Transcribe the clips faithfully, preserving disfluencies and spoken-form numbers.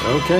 Okay.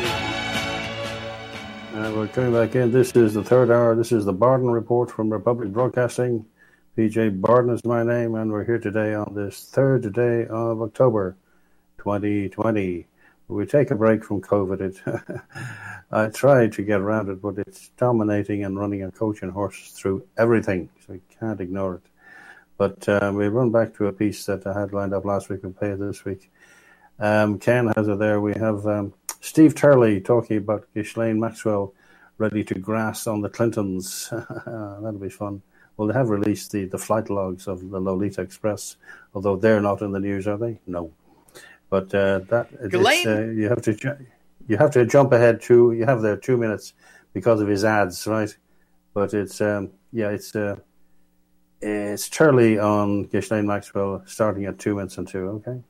Uh, we're coming back in. This is the third hour. This is the Barden Report from Republic Broadcasting. P J Barden is my name, and we're here today on this third day of October twenty twenty. We take a break from COVID. It, I tried to get around it, but it's dominating and running a coaching horse through everything, so you can't ignore it. But um, we run back to a piece that I had lined up last week and play this week. Um, Ken has it there. We have um, Steve Turley talking about Ghislaine Maxwell ready to grass on the Clintons. That'll be fun. Well, they have released the, the flight logs of the Lolita Express, although they're not in the news, are they? No. But uh, that it's, uh, you have to ju- you have to jump ahead to you have there two minutes because of his ads, right? But it's um, yeah, it's uh, it's Turley on Ghislaine Maxwell starting at two minutes and two. Okay.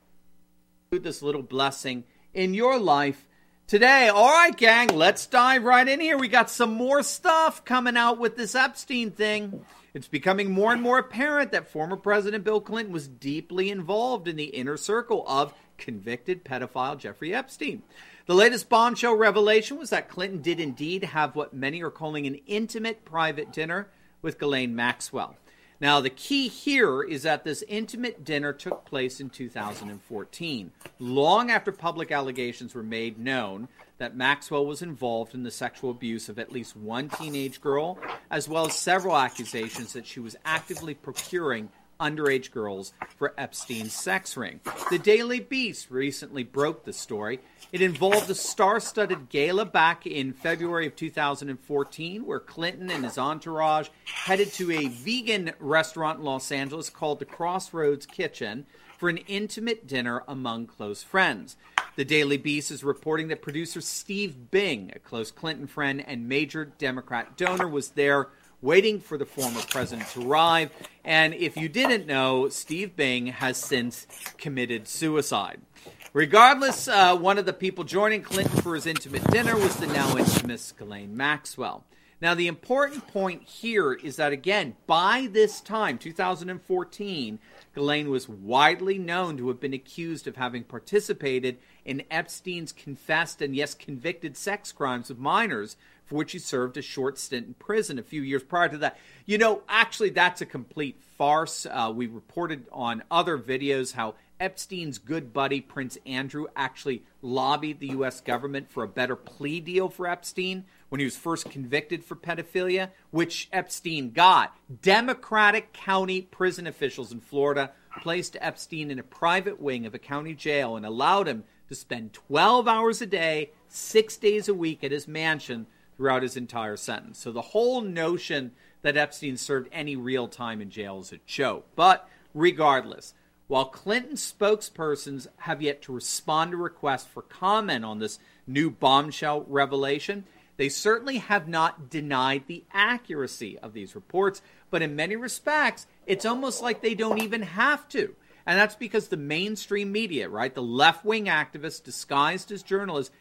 This little blessing in your life today. All right, gang, let's dive right in here. We got some more stuff coming out with this Epstein thing. It's becoming more and more apparent that former President Bill Clinton was deeply involved in the inner circle of convicted pedophile Jeffrey Epstein. The latest bombshell revelation was that Clinton did indeed have what many are calling an intimate private dinner with Ghislaine Maxwell. Now, the key here is that this intimate dinner took place in two thousand fourteen, long after public allegations were made known that Maxwell was involved in the sexual abuse of at least one teenage girl, as well as several accusations that she was actively procuring underage girls for Epstein's sex ring. The Daily Beast recently broke the story. It involved a star-studded gala back in February of two thousand fourteen, where Clinton and his entourage headed to a vegan restaurant in Los Angeles called the Crossroads Kitchen for an intimate dinner among close friends. The Daily Beast is reporting that producer Steve Bing, a close Clinton friend and major Democrat donor, was there waiting for the former president to arrive. And if you didn't know, Steve Bing has since committed suicide. Regardless, uh, one of the people joining Clinton for his intimate dinner was the now infamous Ghislaine Maxwell. Now, the important point here is that, again, by this time, two thousand fourteen, Ghislaine was widely known to have been accused of having participated in Epstein's confessed and, yes, convicted sex crimes with minors, for which he served a short stint in prison a few years prior to that. You know, actually, that's a complete farce. Uh, we reported on other videos how Epstein's good buddy, Prince Andrew, actually lobbied the U S government for a better plea deal for Epstein when he was first convicted for pedophilia, which Epstein got. Democratic county prison officials in Florida placed Epstein in a private wing of a county jail and allowed him to spend twelve hours a day, six days a week at his mansion throughout his entire sentence. So the whole notion that Epstein served any real time in jail is a joke. But regardless, while Clinton spokespersons have yet to respond to requests for comment on this new bombshell revelation, they certainly have not denied the accuracy of these reports. But in many respects, it's almost like they don't even have to. And that's because the mainstream media, right, the left-wing activists disguised as journalists,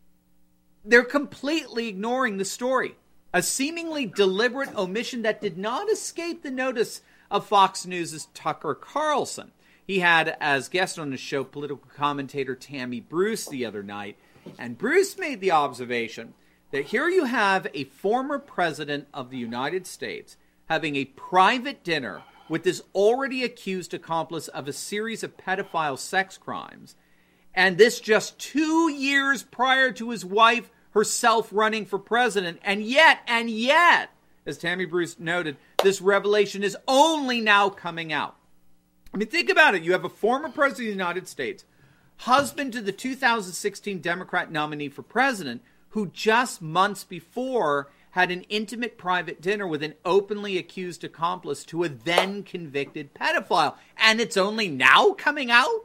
they're completely ignoring the story. A seemingly deliberate omission that did not escape the notice of Fox News' Tucker Carlson. He had as guest on his show political commentator Tammy Bruce the other night, and Bruce made the observation that here you have a former president of the United States having a private dinner with this already accused accomplice of a series of pedophile sex crimes, and this just two years prior to his wife herself running for president, and yet, and yet, as Tammy Bruce noted, this revelation is only now coming out. I mean, think about it. You have a former president of the United States, husband to the two thousand sixteen Democrat nominee for president, who just months before had an intimate private dinner with an openly accused accomplice to a then convicted pedophile. And it's only now coming out?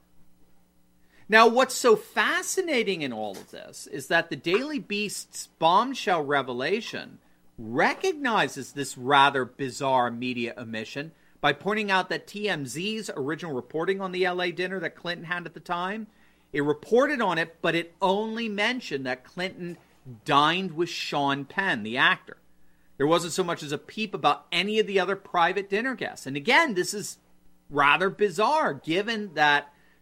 Now, what's so fascinating in all of this is that the Daily Beast's bombshell revelation recognizes this rather bizarre media omission by pointing out that T M Z's original reporting on the L A dinner that Clinton had at the time, it reported on it, but it only mentioned that Clinton dined with Sean Penn, the actor. There wasn't so much as a peep about any of the other private dinner guests. And again, this is rather bizarre, given that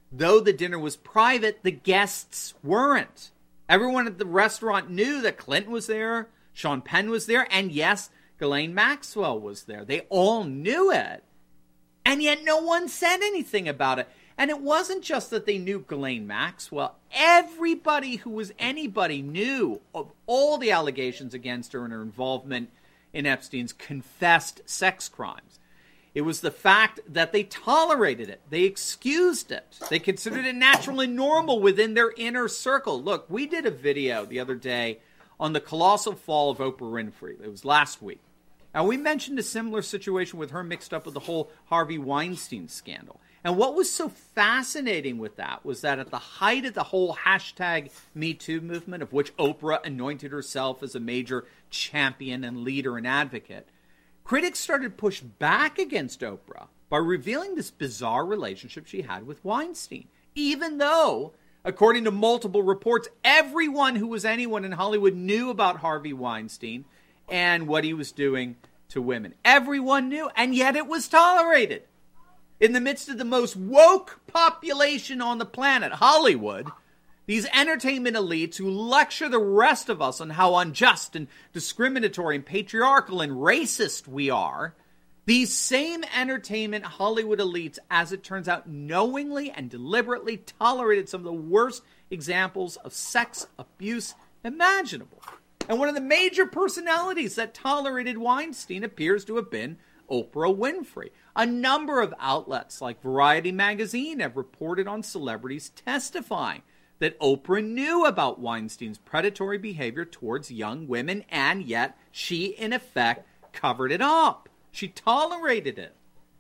though the dinner was private, the guests weren't. Everyone at the restaurant knew that Clinton was there, Sean Penn was there, and yes, Ghislaine Maxwell was there. They all knew it. And yet no one said anything about it. And it wasn't just that they knew Ghislaine Maxwell. Everybody who was anybody knew of all the allegations against her and her involvement in Epstein's confessed sex crimes. It was the fact that they tolerated it. They excused it. They considered it natural and normal within their inner circle. Look, we did a video the other day on the colossal fall of Oprah Winfrey. It was last week. And we mentioned a similar situation with her mixed up with the whole Harvey Weinstein scandal. And what was so fascinating with that was that at the height of the whole hashtag Me Too movement, of which Oprah anointed herself as a major champion and leader and advocate, critics started to push back against Oprah by revealing this bizarre relationship she had with Weinstein, even though, according to multiple reports, everyone who was anyone in Hollywood knew about Harvey Weinstein and what he was doing to women. Everyone knew, and yet it was tolerated. In the midst of the most woke population on the planet, Hollywood, these entertainment elites who lecture the rest of us on how unjust and discriminatory and patriarchal and racist we are, these same entertainment Hollywood elites, as it turns out, knowingly and deliberately tolerated some of the worst examples of sex abuse imaginable. And one of the major personalities that tolerated Weinstein appears to have been Oprah Winfrey. A number of outlets like Variety magazine have reported on celebrities testifying that Oprah knew about Weinstein's predatory behavior towards young women, and yet she, in effect, covered it up. She tolerated it.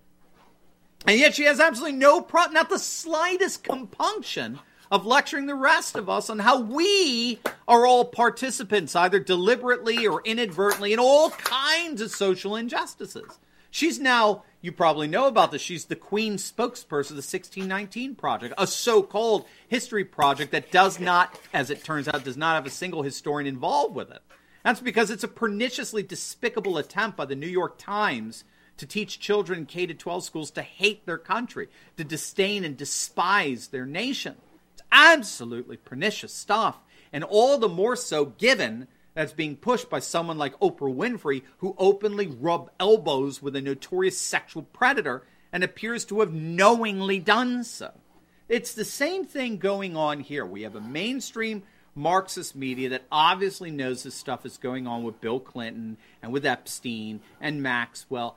And yet she has absolutely no problem, not the slightest compunction of lecturing the rest of us on how we are all participants, either deliberately or inadvertently, in all kinds of social injustices. She's now, you probably know about this, she's the Queen spokesperson of the sixteen nineteen Project, a so-called history project that does not, as it turns out, does not have a single historian involved with it. That's because it's a perniciously despicable attempt by the New York Times to teach children in K through twelve schools to hate their country, to disdain and despise their nation. It's absolutely pernicious stuff, and all the more so given that's being pushed by someone like Oprah Winfrey, who openly rubbed elbows with a notorious sexual predator and appears to have knowingly done so. It's the same thing going on here. We have a mainstream Marxist media that obviously knows this stuff is going on with Bill Clinton and with Epstein and Maxwell.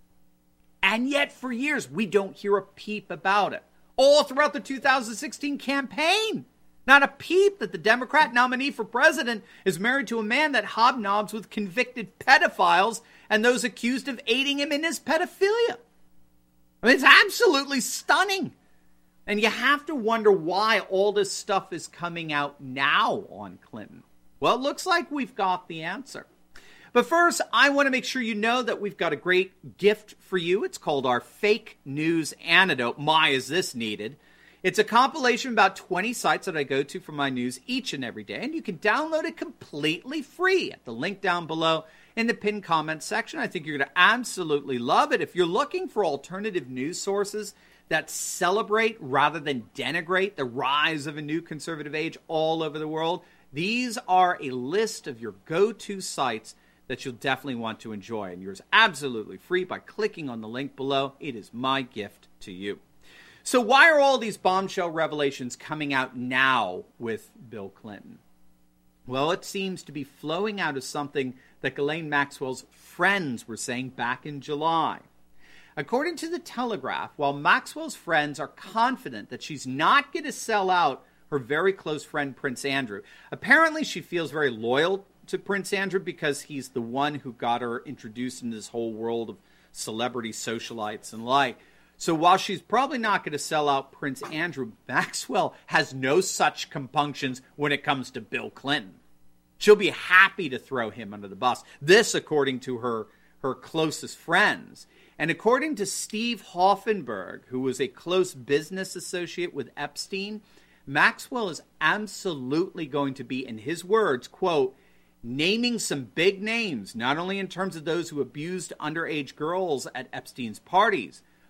And yet for years, we don't hear a peep about it. All throughout the two thousand sixteen campaign. Not a peep that the Democrat nominee for president is married to a man that hobnobs with convicted pedophiles and those accused of aiding him in his pedophilia. I mean, it's absolutely stunning. And you have to wonder why all this stuff is coming out now on Clinton. Well, it looks like we've got the answer. But first, I want to make sure you know that we've got a great gift for you. It's called our Fake News Antidote. My, is this needed. It's a compilation of about twenty sites that I go to for my news each and every day, and you can download it completely free at the link down below in the pinned comment section. I think you're going to absolutely love it. If you're looking for alternative news sources that celebrate rather than denigrate the rise of a new conservative age all over the world, these are a list of your go-to sites that you'll definitely want to enjoy, and yours absolutely free by clicking on the link below. It is my gift to you. So why are all these bombshell revelations coming out now with Bill Clinton? Well, it seems to be flowing out of something that Ghislaine Maxwell's friends were saying back in July. According to the Telegraph, while Maxwell's friends are confident that she's not going to sell out her very close friend Prince Andrew, apparently she feels very loyal to Prince Andrew because he's the one who got her introduced into this whole world of celebrity socialites and like. So while she's probably not going to sell out Prince Andrew, Maxwell has no such compunctions when it comes to Bill Clinton. She'll be happy to throw him under the bus. This, according to her, her closest friends. And according to Steve Hoffenberg, who was a close business associate with Epstein, Maxwell is absolutely going to be, in his words, quote, naming some big names, not only in terms of those who abused underage girls at Epstein's parties,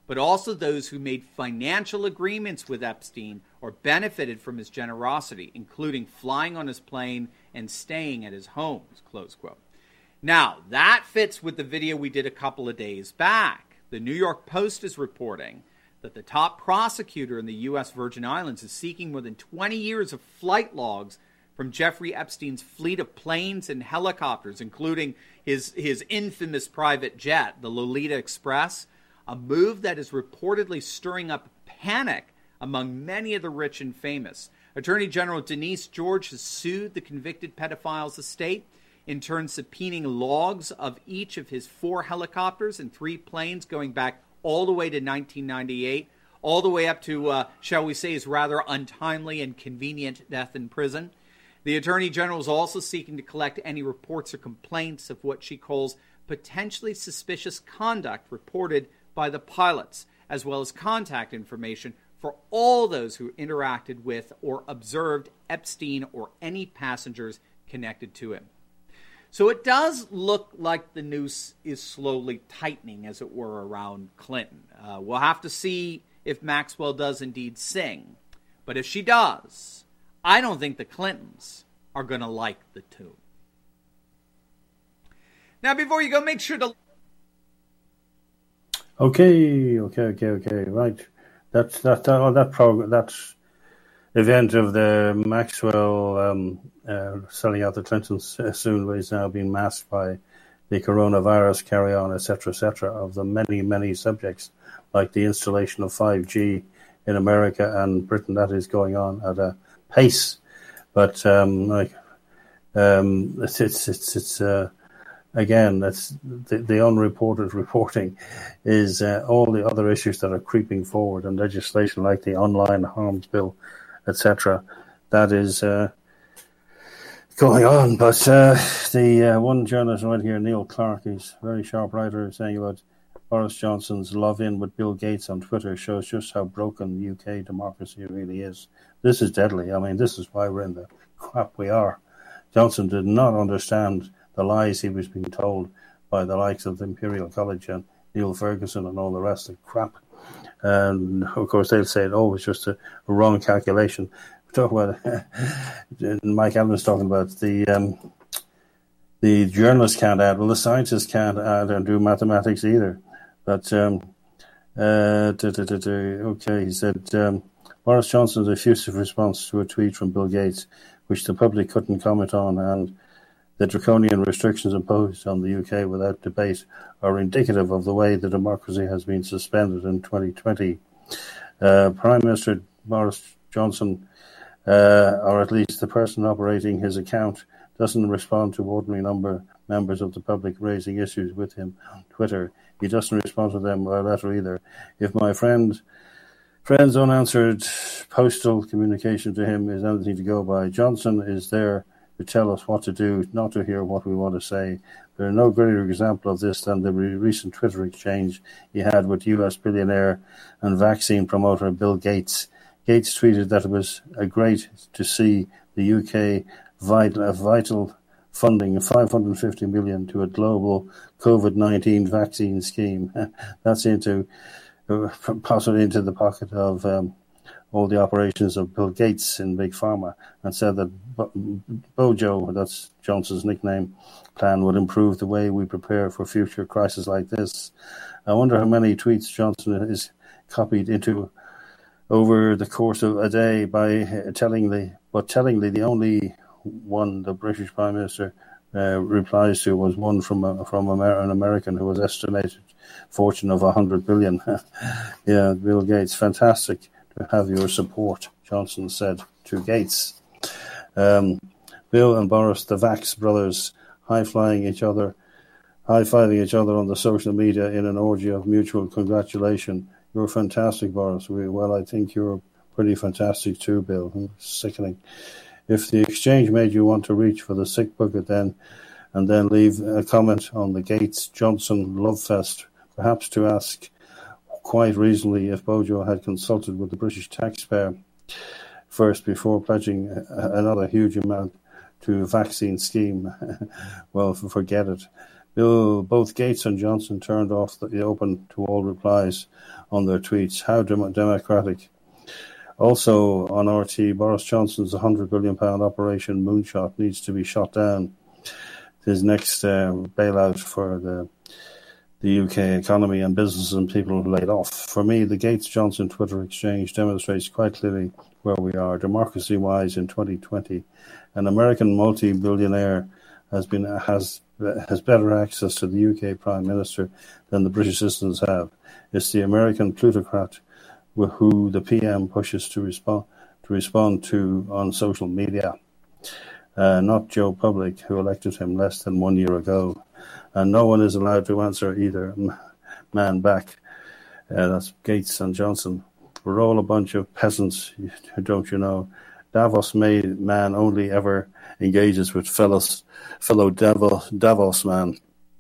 but also those who made financial agreements with Epstein or benefited from his generosity, including flying on his plane and staying at his homes, close quote. Now, that fits with the video we did a couple of days back. The New York Post is reporting that the top prosecutor in the U S Virgin Islands is seeking more than twenty years of flight logs from Jeffrey Epstein's fleet of planes and helicopters, including his, his infamous private jet, the Lolita Express, a move that is reportedly stirring up panic among many of the rich and famous. Attorney General Denise George has sued the convicted pedophile's estate, in turn subpoenaing logs of each of his four helicopters and three planes going back all the way to nineteen ninety-eight, all the way up to, uh, shall we say, his rather untimely and convenient death in prison. The Attorney General is also seeking to collect any reports or complaints of what she calls potentially suspicious conduct reported by the pilots, as well as contact information for all those who interacted with or observed Epstein or any passengers connected to him. So it does look like the noose is slowly tightening, as it were, around Clinton. Uh, we'll have to see if Maxwell does indeed sing. But if she does, I don't think the Clintons are going to like the tune. Now, before you go, make sure to... Okay, okay, okay, okay, right. That's that that oh, that program that event of the Maxwell um, uh, selling out the Clintons uh, soon is now being masked by the coronavirus carry on, et cetera, et cetera, of the many, many subjects like the installation of five G in America and Britain. That is going on at a pace, but um, like um, it's it's it's, it's uh, again, that's the, the unreported reporting is uh, all the other issues that are creeping forward and legislation like the online harms bill, et cetera. That is uh, going on. But uh, the uh, one journalist right here, Neil Clark, is a very sharp writer, saying about Boris Johnson's love-in with Bill Gates on Twitter shows just how broken U K democracy really is. This is deadly. I mean, this is why we're in the crap we are. Johnson did not understand the lies he was being told by the likes of the Imperial College and Neil Ferguson and all the rest of crap. And, of course, they'll say, oh, it's just a, a wrong calculation. We talk about, Mike Evans talking about the um, the journalists can't add. Well, the scientists can't add and do mathematics either. But, um, uh, da, da, da, da, okay, he said, um, Boris Johnson's effusive response to a tweet from Bill Gates, which the public couldn't comment on, and the draconian restrictions imposed on the U K without debate are indicative of the way the democracy has been suspended in twenty twenty. Uh, Prime Minister Boris Johnson, uh, or at least the person operating his account, doesn't respond to ordinary number members of the public raising issues with him on Twitter. He doesn't respond to them by letter either. If my friend friend's unanswered postal communication to him is anything to go by, Johnson is there to tell us what to do, not to hear what we want to say. There is no greater example of this than the re- recent Twitter exchange he had with U S billionaire and vaccine promoter Bill Gates. Gates tweeted that it was uh, great to see the U K vital, uh, vital funding of five hundred fifty million dollars to a global COVID nineteen vaccine scheme. That's into uh, possibly into the pocket of um, all the operations of Bill Gates in Big Pharma, and said that Bojo, that's Johnson's nickname, plan would improve the way we prepare for future crises like this. I wonder how many tweets Johnson is copied into over the course of a day by tellingly, but tellingly the only one the British Prime Minister uh, replies to was one from a, from Amer- an American who was estimated fortune of one hundred billion. Yeah, Bill Gates, fantastic to have your support, Johnson said to Gates. Um, Bill and Boris, the Vax brothers, high-flying each other, high-fiving each other on the social media in an orgy of mutual congratulation. You're fantastic, Boris. We, well, I think you're pretty fantastic too, Bill. Sickening. If the exchange made you want to reach for the sick bucket then, and then leave a comment on the Gates-Johnson love fest, perhaps to ask quite reasonably if Bojo had consulted with the British taxpayer first before pledging another huge amount to a vaccine scheme. Well, forget it. Oh, both Gates and Johnson turned off the open to all replies on their tweets. How dem- democratic. Also on R T, Boris Johnson's one hundred billion pound Operation Moonshot needs to be shot down. His next uh, bailout for the the U K economy and businesses and people laid off. For me, the Gates-Johnson Twitter exchange demonstrates quite clearly where we are, democracy-wise, in twenty twenty. An American multi-billionaire has been has has better access to the U K Prime Minister than the British citizens have. It's the American plutocrat who the P M pushes to respond to respond to on social media, uh, not Joe Public, who elected him less than one year ago. And no one is allowed to answer either man back. Uh, that's Gates and Johnson. We're all a bunch of peasants, don't you know? Davos made man only ever engages with fellows, fellow Davos, Davos man.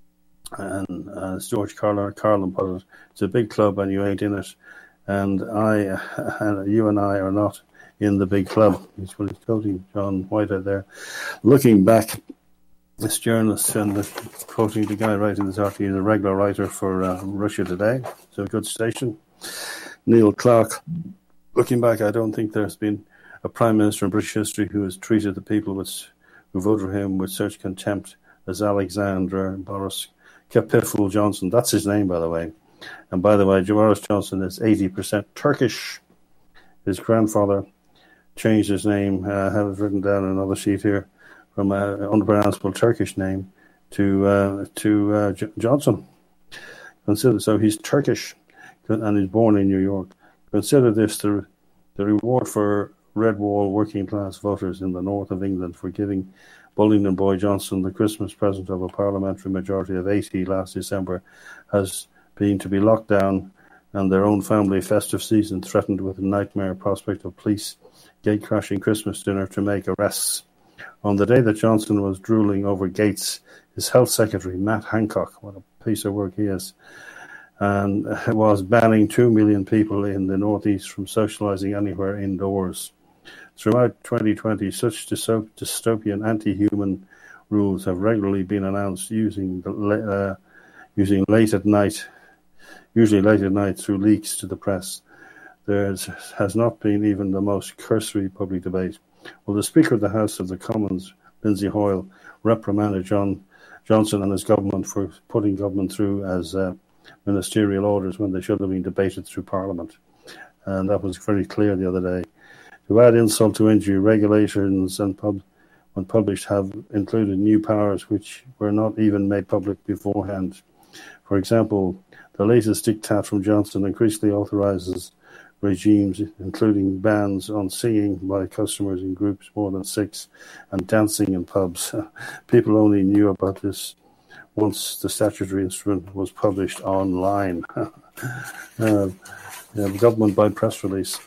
And as George Carlin, Carlin put it, it's a big club and you ain't in it. And I, and you and I are not in the big club. He's what he's quoting John Whitehead there. Looking back, this journalist and the, quoting the guy writing this article, he's a regular writer for uh, Russia Today. It's a good station. Neil Clark. Looking back, I don't think there's been a prime minister in British history who has treated the people with, who voted for him with such contempt as Alexander Boris Kapiful Johnson. That's his name, by the way. And by the way, Boris Johnson is eighty percent Turkish. His grandfather changed his name. Uh, I have it written down on another sheet here. From an unpronounceable Turkish name to uh, to uh, J- Johnson. Consider so he's Turkish and he's born in New York. Consider this the the reward for Red Wall working class voters in the north of England for giving Bullingdon Boy Johnson the Christmas present of a parliamentary majority of eighty last December has been to be locked down and their own family festive season threatened with a nightmare prospect of police gate-crashing Christmas dinner to make arrests. On the day that Johnson was drooling over Gates, his health secretary, Matt Hancock, what a piece of work he is, and was banning two million people in the Northeast from socializing anywhere indoors. Throughout twenty twenty, such dystopian anti-human rules have regularly been announced using the, uh, using late at night, usually late at night through leaks to the press. There has not been even the most cursory public debate. Well, the Speaker of the House of the Commons, Lindsay Hoyle, reprimanded John Johnson and his government for putting government through as uh, ministerial orders when they should have been debated through Parliament. And that was very clear the other day. To add insult to injury, regulations and pub- when published have included new powers which were not even made public beforehand. For example, the latest diktat from Johnson increasingly authorizes regimes, including bans on singing by customers in groups more than six and dancing in pubs. People only knew about this once the statutory instrument was published online. uh, yeah, the government by press release.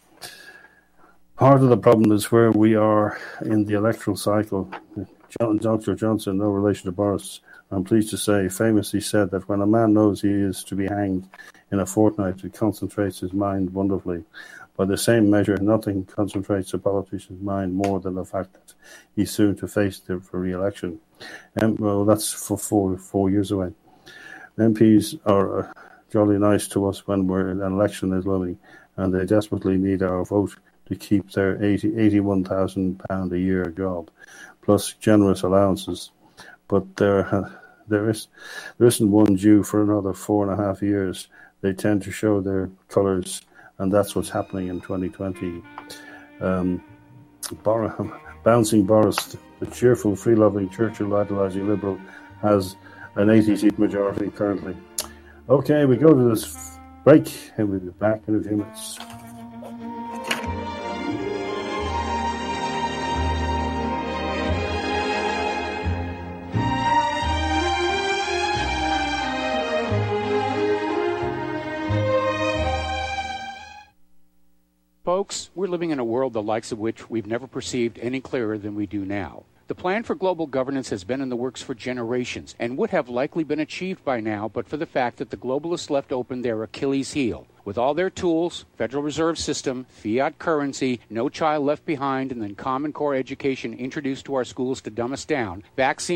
Part of the problem is where we are in the electoral cycle. John, Doctor Johnson, no relation to Boris, I'm pleased to say, famously said that when a man knows he is to be hanged in a fortnight, it concentrates his mind wonderfully. By the same measure, nothing concentrates a politician's mind more than the fact that he's soon to face the for re-election. And well, that's for four four years away. M Ps are uh, jolly nice to us when we're an election is looming, and they desperately need our vote to keep their eighty, eighty-one thousand pounds a year job, plus generous allowances. But there, uh, there is there isn't one due for another four and a half years. They tend to show their colours, and that's what's happening in twenty twenty. Um, Bor- bouncing Boris, the cheerful, free-loving, Churchill-idolising Liberal, has an eighty-seat majority currently. Okay, we go to this break, and we'll be back in a few minutes. Folks, we're living in a world the likes of which we've never perceived any clearer than we do now. The plan for global governance has been in the works for generations and would have likely been achieved by now but for the fact that the globalists left open their Achilles heel. With all their tools, Federal Reserve System, fiat currency, no child left behind, and then Common Core education introduced to our schools to dumb us down, vaccines,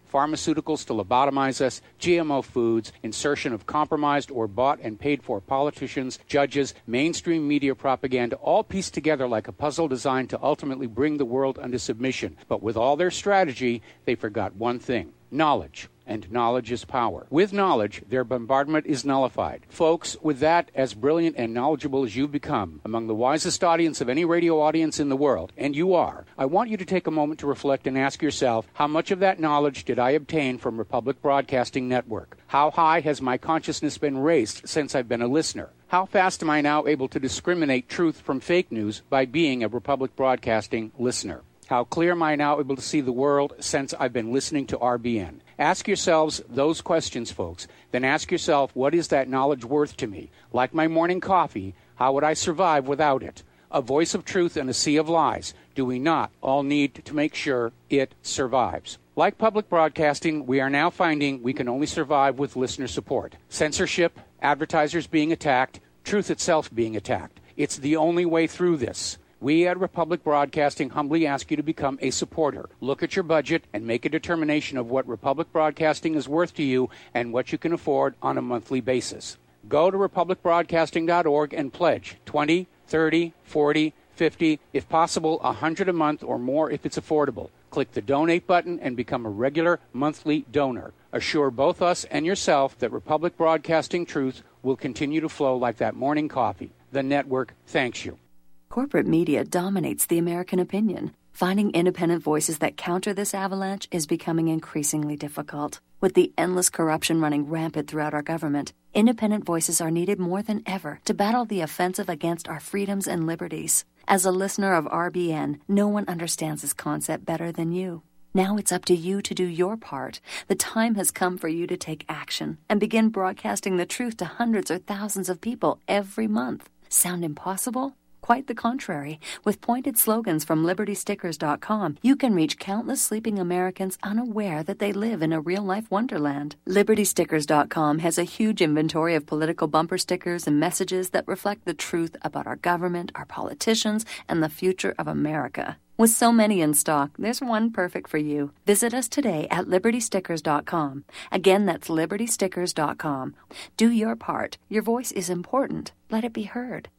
pharmaceuticals to lobotomize us, G M O foods, insertion of compromised or bought and paid for politicians, judges, mainstream media propaganda, all pieced together like a puzzle designed to ultimately bring the world under submission. But with all their strategy, they forgot one thing: knowledge. And knowledge is power. With knowledge, their bombardment is nullified. Folks, with that, as brilliant and knowledgeable as you've become, among the wisest audience of any radio audience in the world, and you are, I want you to take a moment to reflect and ask yourself, how much of that knowledge did I obtain from Republic Broadcasting Network? How high has my consciousness been raised since I've been a listener? How fast am I now able to discriminate truth from fake news by being a Republic Broadcasting listener? How clear am I now able to see the world since I've been listening to R B N? Ask yourselves those questions, folks. Then ask yourself, what is that knowledge worth to me? Like my morning coffee, how would I survive without it? A voice of truth in a sea of lies. Do we not all need to make sure it survives? Like public broadcasting, we are now finding we can only survive with listener support. Censorship, advertisers being attacked, truth itself being attacked. It's the only way through this. We at Republic Broadcasting humbly ask you to become a supporter. Look at your budget and make a determination of what Republic Broadcasting is worth to you and what you can afford on a monthly basis. Go to republic broadcasting dot org and pledge twenty, thirty, forty, fifty, if possible one hundred a month or more if it's affordable. Click the donate button and become a regular monthly donor. Assure both us and yourself that Republic Broadcasting truth will continue to flow like that morning coffee. The network thanks you. Corporate media dominates the American opinion. Finding independent voices that counter this avalanche is becoming increasingly difficult. With the endless corruption running rampant throughout our government, independent voices are needed more than ever to battle the offensive against our freedoms and liberties. As a listener of R B N, no one understands this concept better than you. Now it's up to you to do your part. The time has come for you to take action and begin broadcasting the truth to hundreds or thousands of people every month. Sound impossible? Quite the contrary. With pointed slogans from liberty stickers dot com, you can reach countless sleeping Americans unaware that they live in a real-life wonderland. liberty stickers dot com has a huge inventory of political bumper stickers and messages that reflect the truth about our government, our politicians, and the future of America. With so many in stock, there's one perfect for you. Visit us today at liberty stickers dot com. Again, that's liberty stickers dot com. Do your part. Your voice is important. Let it be heard.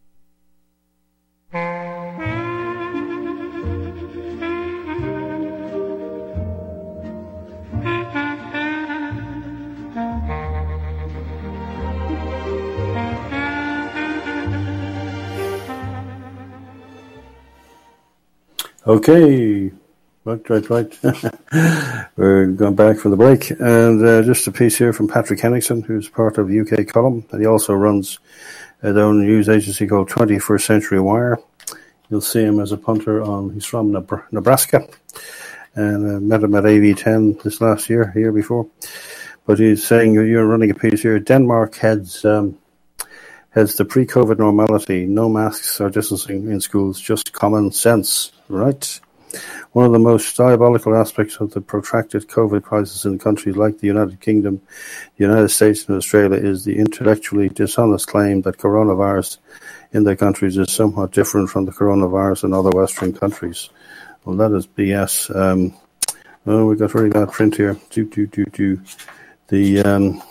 Okay, right, right, right. We're going back from the break, and uh, just a piece here from Patrick Henningsen, who's part of U K Column, and he also runs his own news agency called twenty-first Century Wire. You'll see him as a punter on, he's from Nebraska, and uh, met him at A V ten this last year, year before. But he's saying, you're running a piece here, Denmark heads um, heads to pre-COVID normality, no masks or distancing in schools, just common sense, right? One of the most diabolical aspects of the protracted COVID crisis in countries like the United Kingdom, the United States and Australia is the intellectually dishonest claim that coronavirus in their countries is somewhat different from the coronavirus in other Western countries. Well, that is B S. Um, oh, we got very bad print here. Do, do, do, do. The, um,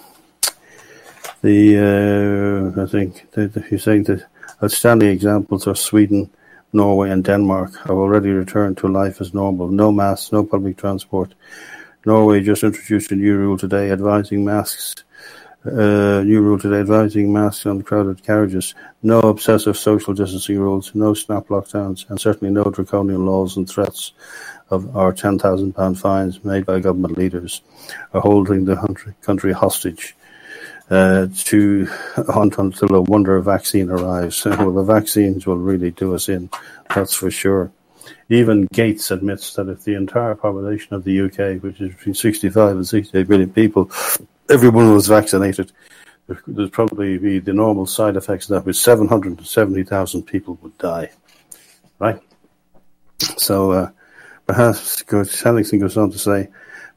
the, uh, I think the, the, he's saying that outstanding examples are Sweden, Norway and Denmark have already returned to life as normal. No masks, no public transport. Norway just introduced a new rule today advising masks. Uh, new rule today advising masks on crowded carriages. No obsessive social distancing rules. No snap lockdowns, and certainly no draconian laws and threats of our ten thousand pound fines made by government leaders are holding the country hostage uh, to hunt until a wonder vaccine arrives. Well, the vaccines will really do us in, that's for sure. Even Gates admits that if the entire population of the U K, which is between sixty-five and sixty-eight million people, everyone was vaccinated, there'd probably be the normal side effects of that, which seven hundred seventy thousand people would die. Right? So, uh, perhaps Henningsen goes on to say,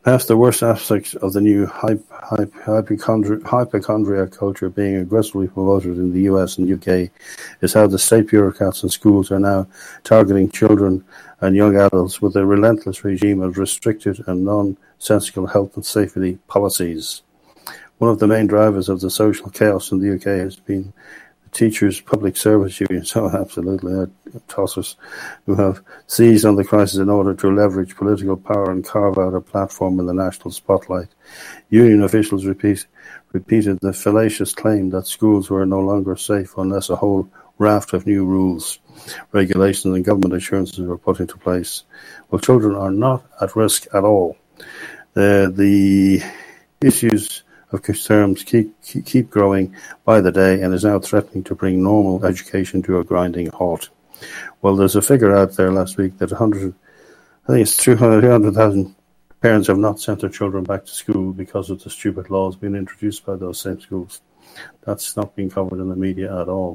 Perhaps the worst aspect of the new hyp- hyp- hypochondri- hypochondria culture being aggressively promoted in the U S and U K is how the state bureaucrats and schools are now targeting children and young adults with a relentless regime of restricted and nonsensical health and safety policies. One of the main drivers of the social chaos in the U K has been teachers' public service unions, oh, absolutely, uh, tossers, who have seized on the crisis in order to leverage political power and carve out a platform in the national spotlight. Union officials repeat, repeated the fallacious claim that schools were no longer safe unless a whole raft of new rules, regulations and government assurances were put into place. Well, children are not at risk at all. Uh, the issues of concerns keep, keep growing by the day and is now threatening to bring normal education to a grinding halt. Well, there's a figure out there last week that one hundred, I think it's two hundred thousand parents have not sent their children back to school because of the stupid laws being introduced by those same schools. That's not being covered in the media at all.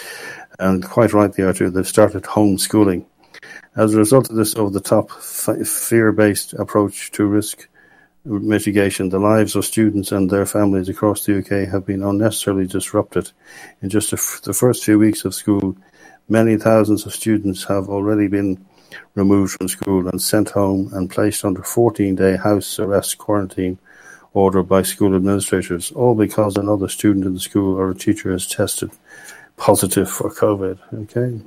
And quite right they are too. They've started homeschooling. As a result of this over-the-top fear-based approach to risk mitigation, the lives of students and their families across the U K have been unnecessarily disrupted. In just the, f- the first few weeks of school, many thousands of students have already been removed from school and sent home and placed under fourteen-day house arrest quarantine order by school administrators, all because another student in the school or a teacher has tested positive for COVID. Okay,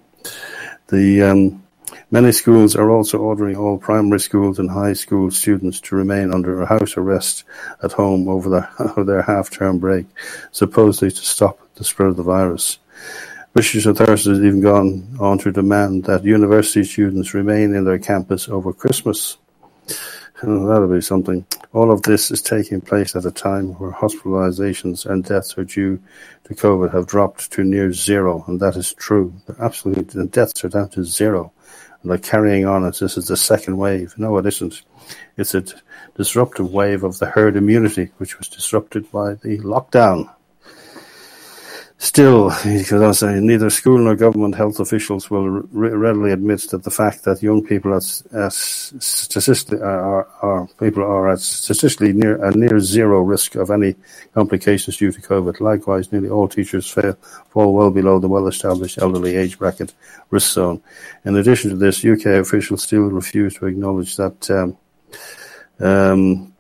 the um, Many schools are also ordering all primary schools and high school students to remain under house arrest at home over their, over their half-term break, supposedly to stop the spread of the virus. British authorities have even gone on to demand that university students remain in their campus over Christmas. Oh, that'll be something. All of this is taking place at a time where hospitalizations and deaths are due to COVID have dropped to near zero, and that is true. Absolutely, the deaths are down to zero. And they're carrying on as this is the second wave. No, it isn't. It's a disruptive wave of the herd immunity, which was disrupted by the lockdown. Still, because I say, neither school nor government health officials will re- readily admit that the fact that young people as, as statistically are, are people are at statistically near a near zero risk of any complications due to COVID. Likewise, nearly all teachers fail, fall well below the well-established elderly age bracket risk zone. In addition to this, U K officials still refuse to acknowledge that. Um, um,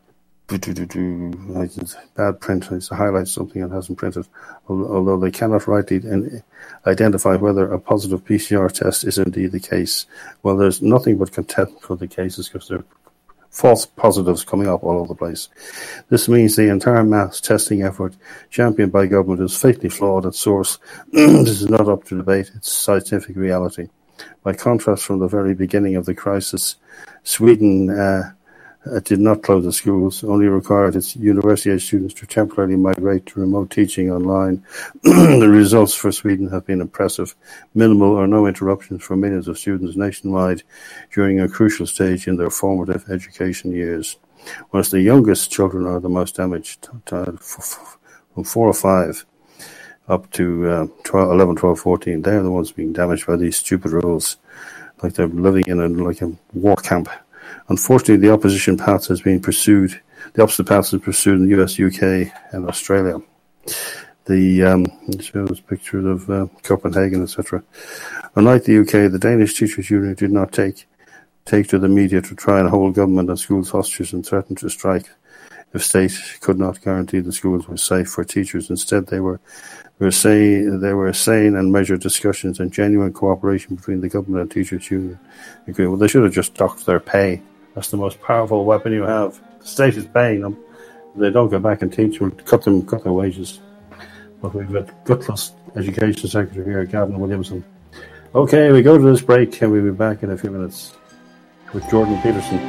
Bad print. It's to highlight something that hasn't printed. Although they cannot rightly identify whether a positive P C R test is indeed the case. Well, there's nothing but contempt for the cases because there are false positives coming up all over the place. This means the entire mass testing effort championed by government is fatally flawed at source. This is not up to debate. It's scientific reality. By contrast, from the very beginning of the crisis, Sweden uh, It did not close the schools, only required its university-age students to temporarily migrate to remote teaching online. The results for Sweden have been impressive. Minimal or no interruptions for millions of students nationwide during a crucial stage in their formative education years. Whereas the youngest children are the most damaged, from four or five up to uh, twelve, eleven, twelve, fourteen. They're the ones being damaged by these stupid rules, like they're living in a, like a war camp. Unfortunately, the opposition path has been pursued. The opposite path has been pursued in the U S, U K, and Australia. The um, it shows pictures of uh, Copenhagen, et cetera. Unlike the U K, the Danish Teachers Union did not take take to the media to try and hold government and schools hostage and threaten to strike if state could not guarantee the schools were safe for teachers. Instead, they were were say there were sane and measured discussions and genuine cooperation between the government and teachers union. Okay, well, they should have just docked their pay. That's the most powerful weapon you have. The state is paying them. If they don't go back and teach, we'll cut them, cut their wages. But we've got gutless Education Secretary here, Gavin Williamson. Okay, we go to this break and we'll be back in a few minutes with Jordan Peterson.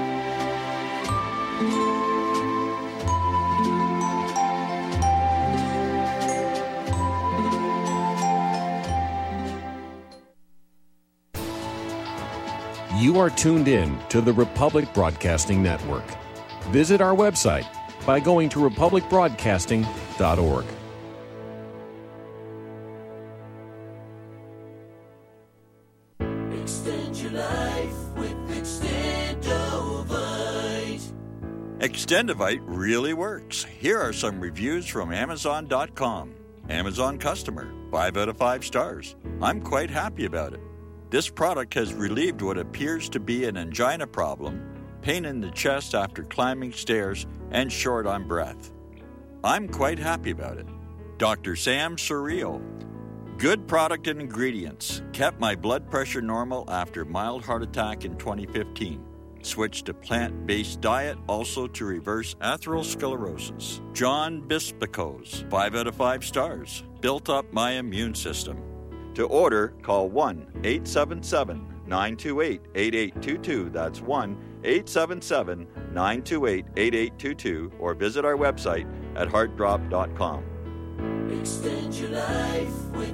You are tuned in to the Republic Broadcasting Network. Visit our website by going to republic broadcasting dot org. Extend your life with Extendovite. Extendivite really works. Here are some reviews from Amazon dot com. Amazon customer, five out of five stars. I'm quite happy about it. This product has relieved what appears to be an angina problem, pain in the chest after climbing stairs, and short on breath. I'm quite happy about it. Doctor Sam Surreal. Good product and ingredients. Kept my blood pressure normal after mild heart attack in twenty fifteen. Switched to plant-based diet also to reverse atherosclerosis. John Bispicos, five out of five stars. Built up my immune system. To order, call one eight seven seven, nine two eight, eight eight two two. That's one eight seven seven, nine two eight, eight eight two two or visit our website at heart drop dot com. Extend your life with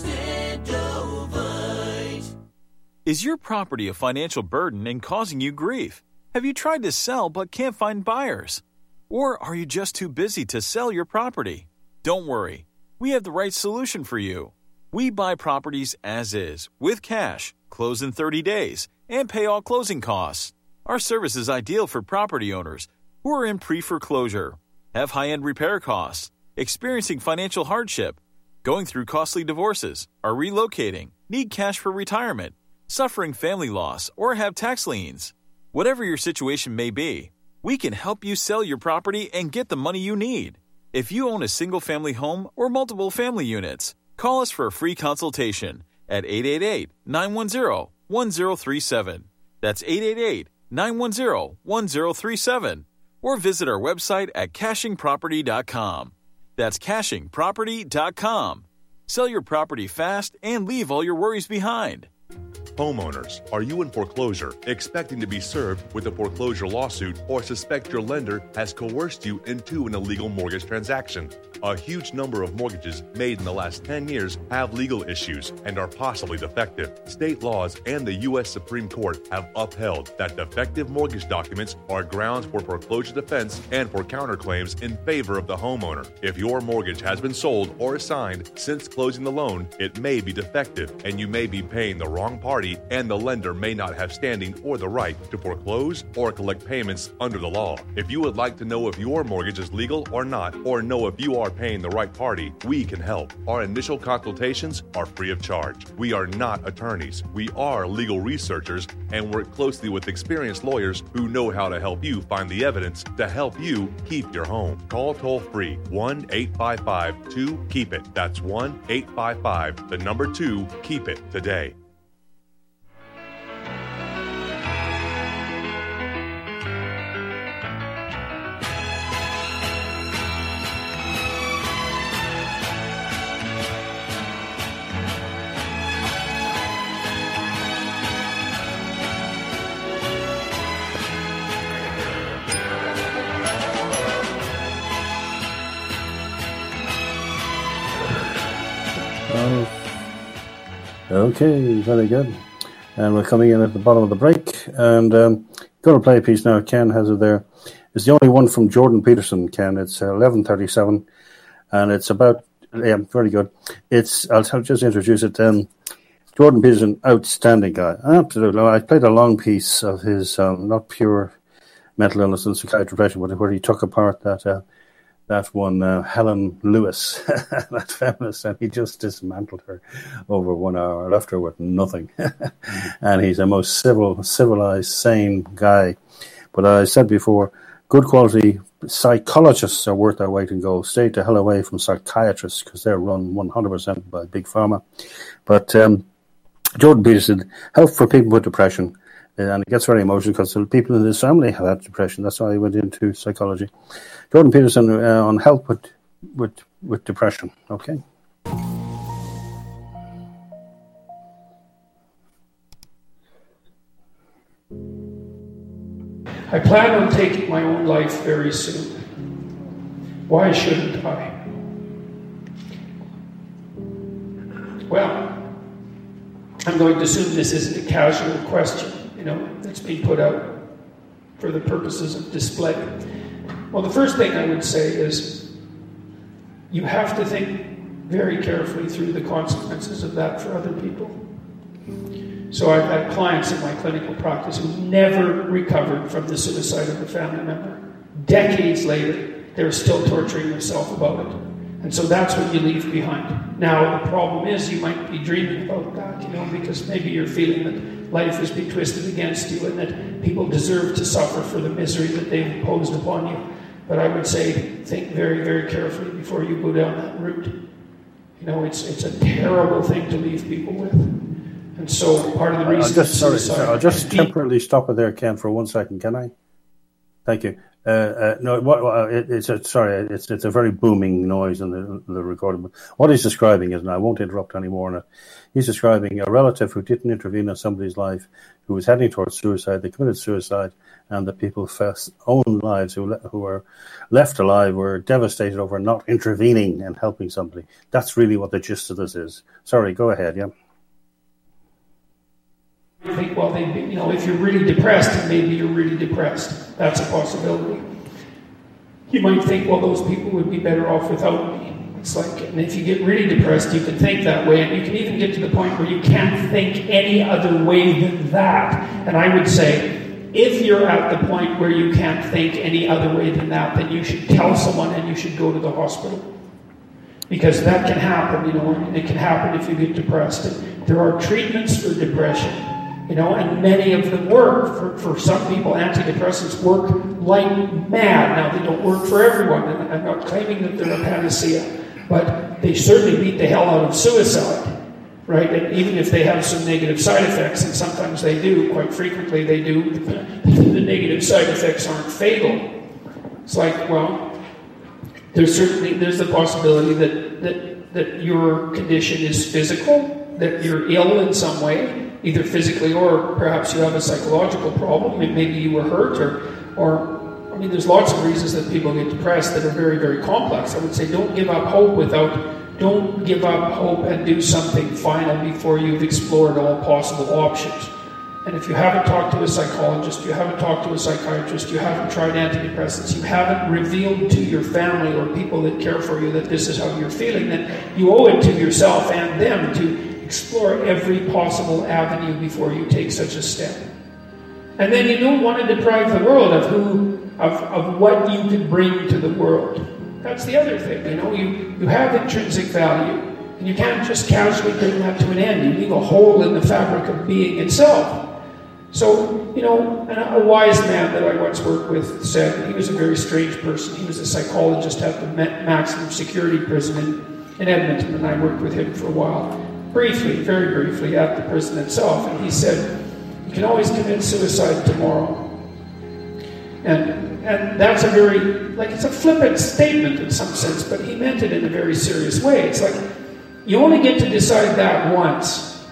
Extendovite. Is your property a financial burden and causing you grief? Have you tried to sell but can't find buyers? Or are you just too busy to sell your property? Don't worry, we have the right solution for you. We buy properties as is, with cash, close in thirty days, and pay all closing costs. Our service is ideal for property owners who are in pre-foreclosure, have high-end repair costs, experiencing financial hardship, going through costly divorces, are relocating, need cash for retirement, suffering family loss, or have tax liens. Whatever your situation may be, we can help you sell your property and get the money you need. If you own a single-family home or multiple family units, call us for a free consultation at eight eight eight, nine one zero, one zero three seven. That's eight eight eight, nine one zero, one zero three seven. Or visit our website at caching property dot com. That's caching property dot com. Sell your property fast and leave all your worries behind. Homeowners, are you in foreclosure, expecting to be served with a foreclosure lawsuit, or suspect your lender has coerced you into an illegal mortgage transaction? A huge number of mortgages made in the last ten years have legal issues and are possibly defective. State laws and the U S Supreme Court have upheld that defective mortgage documents are grounds for foreclosure defense and for counterclaims in favor of the homeowner. If your mortgage has been sold or assigned since closing the loan, it may be defective and you may be paying the wrong party, and the lender may not have standing or the right to foreclose or collect payments under the law. If you would like to know if your mortgage is legal or not, or know if you are paying the right party, we can help. Our initial consultations are free of charge. We are not attorneys. We are legal researchers and work closely with experienced lawyers who know how to help you find the evidence to help you keep your home. Call toll free one eight five five, two, keep it. That's one eight five five, the number two, keep it today. Okay, very good. And we're coming in at the bottom of the break. And um, going to play a piece now. Ken has it there. It's the only one from Jordan Peterson, Ken. It's eleven thirty-seven. And it's about, yeah, very good. It's, I'll, I'll just introduce it. Um, Jordan Peterson, outstanding guy. Absolutely. I played a long piece of his, um, not pure mental illness and psychiatric depression, but where he took apart that uh, that one, uh, Helen Lewis, that feminist, and he just dismantled her over one hour, left her with nothing. And he's a most civil, civilized, sane guy. But as I said before, good quality psychologists are worth their weight in gold. Stay the hell away from psychiatrists because they're run one hundred percent by Big Pharma. But um, Jordan Peterson, help for people with depression. And it gets very emotional because people in his family have had depression. That's why he went into psychology. Jordan Peterson uh, on help with, with, with depression. Okay. I plan on taking my own life very soon. Why shouldn't I? Well, I'm going to assume this isn't a casual question, you know, that's being put out for the purposes of display. Well, the first thing I would say is you have to think very carefully through the consequences of that for other people. So I've had clients in my clinical practice who never recovered from the suicide of a family member. decades later, they're still torturing themselves about it. And so that's what you leave behind. Now, the problem is you might be dreaming about that, you know, because maybe you're feeling that life has been twisted against you and that people deserve to suffer for the misery that they've imposed upon you. But I would say, think very, very carefully before you go down that route. You know, it's it's a terrible thing to leave people with. And so part of the reason... I'll just, sorry, sorry, I'll just temporarily stop it there, Ken, for one second, can I? Thank you. Uh, uh, no, what, what, it, it's a, sorry, it's it's a very booming noise in the the recording. What he's describing is, and I won't interrupt anymore on it, he's describing a relative who didn't intervene in somebody's life, who was heading towards suicide. They committed suicide, and the people's own lives who who were left alive were devastated over not intervening and helping somebody. That's really what the gist of this is. Sorry, go ahead, yeah. I think, well, they, you know, if you're really depressed, maybe you're really depressed. That's a possibility. You might think, well, those people would be better off without me. It's like, and if you get really depressed, you can think that way, and you can even get to the point where you can't think any other way than that. And I would say, if you're at the point where you can't think any other way than that, then you should tell someone and you should go to the hospital. Because that can happen, you know, and it can happen if you get depressed. And there are treatments for depression. You know, and many of them work. For, for some people, antidepressants work like mad. Now, they don't work for everyone, and I'm not claiming that they're a panacea, but they certainly beat the hell out of suicide, right? And even if they have some negative side effects, and sometimes they do, quite frequently they do, the negative side effects aren't fatal. It's like, well, there's certainly, there's the possibility that, that, that your condition is physical, that you're ill in some way, either physically or perhaps you have a psychological problem. Maybe you were hurt, or, or I mean, there's lots of reasons that people get depressed that are very, very complex. I would say don't give up hope without, don't give up hope and do something final before you've explored all possible options. And if you haven't talked to a psychologist, you haven't talked to a psychiatrist, you haven't tried antidepressants, you haven't revealed to your family or people that care for you that this is how you're feeling, then you owe it to yourself and them to explore every possible avenue before you take such a step. And then you don't want to deprive the world of who, of, of what you can bring to the world. That's the other thing, you know, you, you have intrinsic value, and you can't just casually bring that to an end. You leave a hole in the fabric of being itself. So, you know, a wise man that I once worked with said, he was a very strange person. He was a psychologist at the maximum security prison in, in Edmonton, and I worked with him for a while. Briefly, very briefly, at the prison itself, and he said, you can always commit suicide tomorrow. And and that's a very, like, it's a flippant statement in some sense, but he meant it in a very serious way. It's like, you only get to decide that once,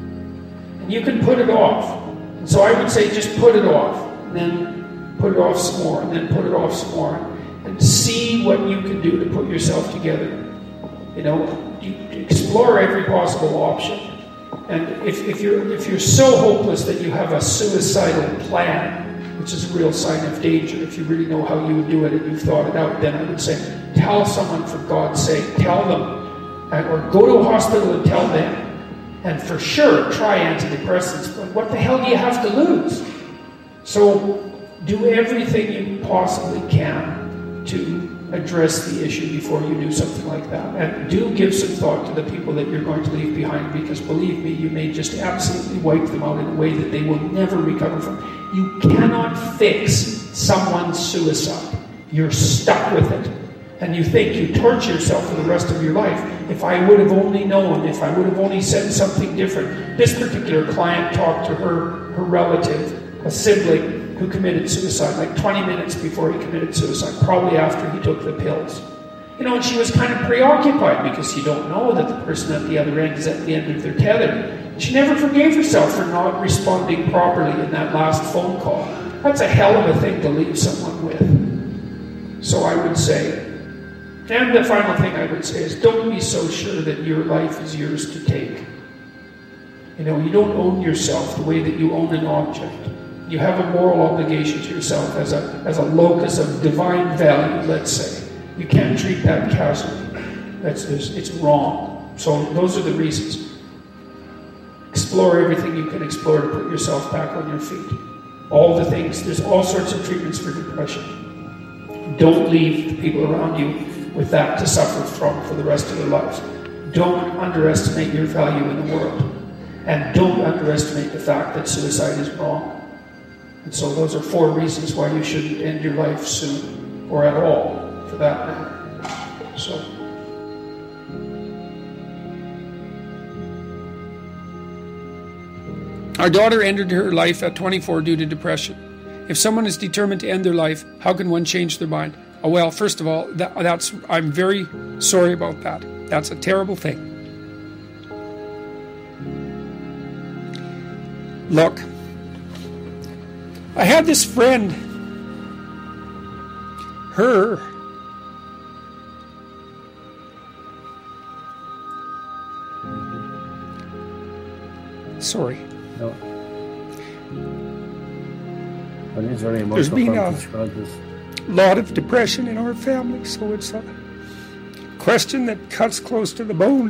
and you can put it off. And so I would say just put it off, and then put it off some more, and then put it off some more, and see what you can do to put yourself together. You know, explore every possible option. And if, if you're if you're so hopeless that you have a suicidal plan, which is a real sign of danger, if you really know how you would do it and you've thought it out, then I would say, tell someone, for God's sake, tell them, and, or go to a hospital and tell them. And for sure, try antidepressants. But what the hell do you have to lose? So do everything you possibly can to address the issue before you do something like that. And do give some thought to the people that you're going to leave behind, because believe me, you may just absolutely wipe them out in a way that they will never recover from. You cannot fix someone's suicide. You're stuck with it. And you think you torture yourself for the rest of your life. If I would have only known, if I would have only said something different. This particular client talked to her, her relative, a sibling, who committed suicide like twenty minutes before he committed suicide, probably after he took the pills. You know, and she was kind of preoccupied because you don't know that the person at the other end is at the end of their tether. And she never forgave herself for not responding properly in that last phone call. That's a hell of a thing to leave someone with. So I would say, and the final thing I would say is, don't be so sure that your life is yours to take. You know, you don't own yourself the way that you own an object. You have a moral obligation to yourself as a as a locus of divine value, let's say. You can't treat that casually. That's it's wrong. So those are the reasons. Explore everything you can explore to put yourself back on your feet. All the things. There's all sorts of treatments for depression. Don't leave the people around you with that to suffer from for the rest of their lives. Don't underestimate your value in the world. And don't underestimate the fact that suicide is wrong. And so those are four reasons why you shouldn't end your life soon, or at all, for that matter. So. Our daughter ended her life at twenty-four due to depression. If someone is determined to end their life, how can one change their mind? Oh, well, first of all, that, that's I'm very sorry about that. That's a terrible thing. Look, I had this friend, her, sorry. No. But is there any There's been a this? lot of depression in our family, so it's a question that cuts close to the bone.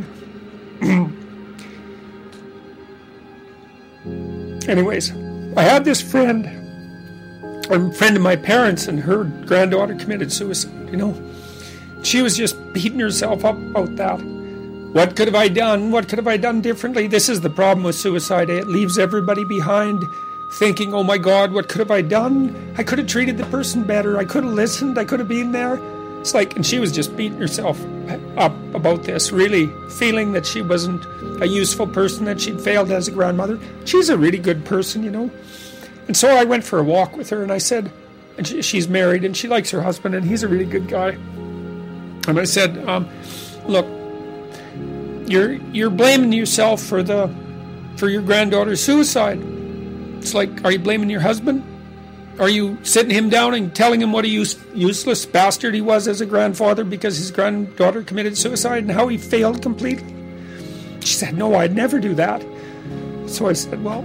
Anyways, I had this friend, a friend of my parents, and her granddaughter committed suicide, you know. She was just beating herself up about that. What could have I done? What could have I done differently? This is the problem with suicide. It leaves everybody behind thinking, oh my God, what could have I done? I could have treated the person better. I could have listened. I could have been there. It's like, and she was just beating herself up about this, really feeling that she wasn't a useful person, that she'd failed as a grandmother. She's a really good person, you know. And so I went for a walk with her, and I said, and she, she's married, and she likes her husband, and he's a really good guy. And I said, um, look, you're you're blaming yourself for the for your granddaughter's suicide. It's like, are you blaming your husband? Are you sitting him down and telling him what a use, useless bastard he was as a grandfather because his granddaughter committed suicide and how he failed completely? She said, no, I'd never do that. So I said, well,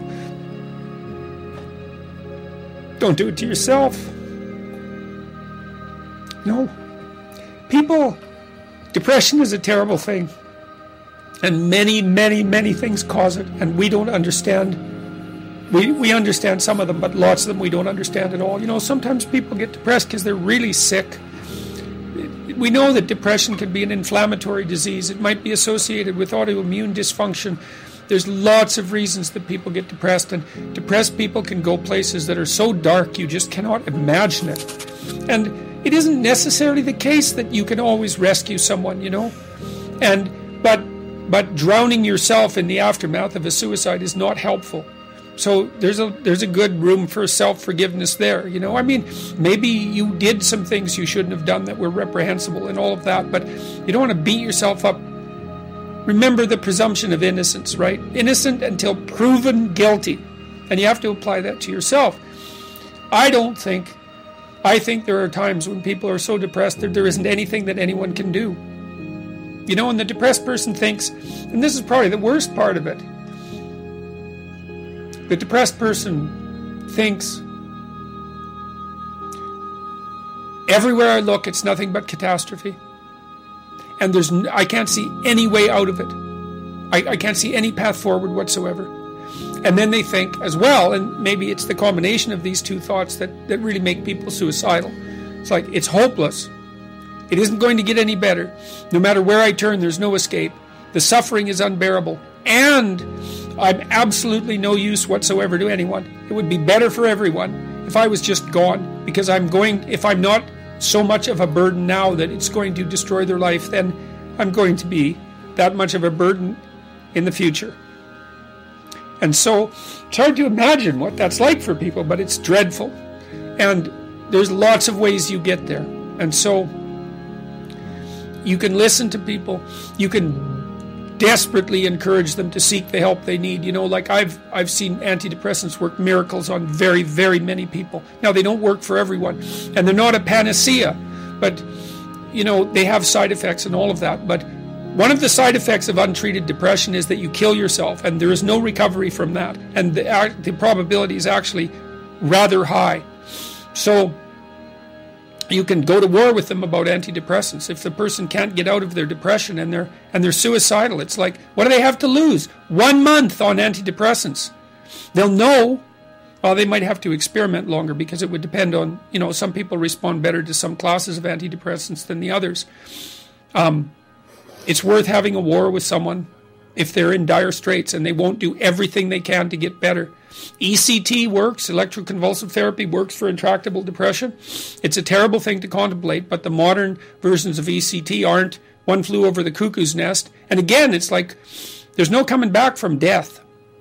don't do it to yourself. No. People, depression is a terrible thing. And many, many, many things cause it, and we don't understand. We we understand some of them, but lots of them we don't understand at all. You know, sometimes people get depressed because they're really sick. We know that depression can be an inflammatory disease. It might be associated with autoimmune dysfunction. There's lots of reasons that people get depressed, and depressed people can go places that are so dark you just cannot imagine it. And it isn't necessarily the case that you can always rescue someone, you know. And but but drowning yourself in the aftermath of a suicide is not helpful. So there's a there's a good room for self-forgiveness there, you know. I mean, maybe you did some things you shouldn't have done that were reprehensible and all of that, but you don't want to beat yourself up. Remember the presumption of innocence, right? Innocent until proven guilty. And you have to apply that to yourself. I don't think, I think there are times when people are so depressed that there isn't anything that anyone can do. You know, and the depressed person thinks, and this is probably the worst part of it, the depressed person thinks, everywhere I look, it's nothing but catastrophe. And there's, I can't see any way out of it. I, I can't see any path forward whatsoever. And then they think as well, and maybe it's the combination of these two thoughts that, that really make people suicidal. It's like, it's hopeless. It isn't going to get any better. No matter where I turn, there's no escape. The suffering is unbearable. And I'm absolutely no use whatsoever to anyone. It would be better for everyone if I was just gone, because I'm going, if I'm not so much of a burden now that it's going to destroy their life, then I'm going to be that much of a burden in the future. And so it's hard to imagine what that's like for people, but it's dreadful. And there's lots of ways you get there. And so you can listen to people, you can desperately encourage them to seek the help they need. You know, like I've I've seen antidepressants work miracles on very, very many people. Now, they don't work for everyone, and they're not a panacea, but, you know, they have side effects and all of that. But one of the side effects of untreated depression is that you kill yourself, and there is no recovery from that. And the, the probability is actually rather high. So you can go to war with them about antidepressants. If the person can't get out of their depression and they're and they're suicidal, it's like, what do they have to lose? One month on antidepressants. They'll know Well, they might have to experiment longer because it would depend on, you know, some people respond better to some classes of antidepressants than the others. Um, it's worth having a war with someone if they're in dire straits and they won't do everything they can to get better. E C T works, electroconvulsive therapy works for intractable depression. It's a terrible thing to contemplate, but the modern versions of E C T aren't. One flew over the cuckoo's nest. And again, it's like there's no coming back from death.